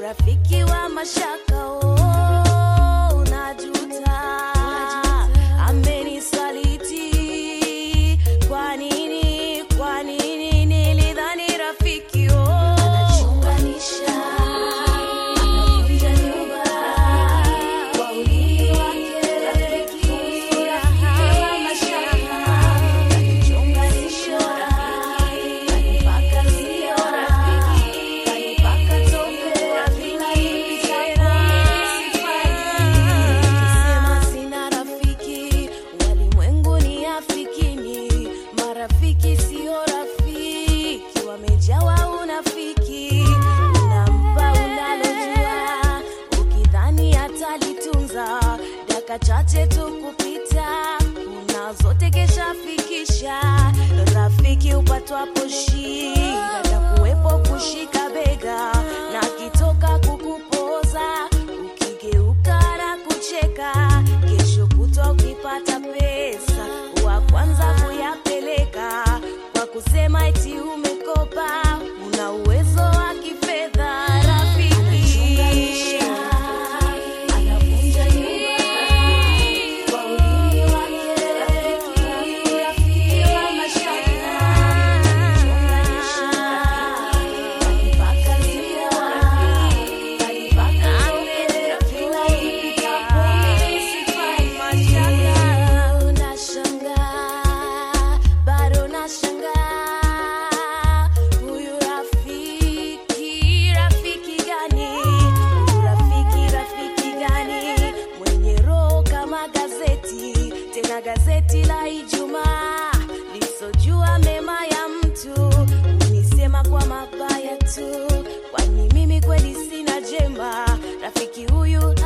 rafiki wa mashaka, unajuta amenisaliti. Kwa nini nilidhani rafiki anachunganisha, anavunja nyumba kwa ulimi wake. Rafiki wa mashaka, anachunganisha, anipaka sio rafiki, anipaka tope. Kisema sina rafiki, walimwengu ni afikini. Marafiki sio rafiki, wamejawa unafiki. Unampa unalojua, ukidhani atalitunza. Dakika chache tu kupita, unazote kesha fikisha. Rafiki upatwapo shida, atakuwepo kushika bega, na kitoka kukupoza, ukigeuka na kucheka. Kesho kutwa ukipata pesa, wa kwanza kuyapeleka, kwa kusema eti umekopa, una uwezo wa kifedha. Rafiki anavunja nyumba kwa ulimi wake. Rafiki wa mashaka, anachunganisha, anipaka sio rafiki, anipaka tope. Kila ipitapo sifai mashaka. Unashangaa, bado nashangaa, huyu rafiki gani? Huyu rafiki gani? Mwenye roho kama gazeti, tena gazeti la Ijumaa, lisojua mema ya mtu, unisema kwa mabaya tu. Kwani mimi kweli sina jema? Rafiki huyu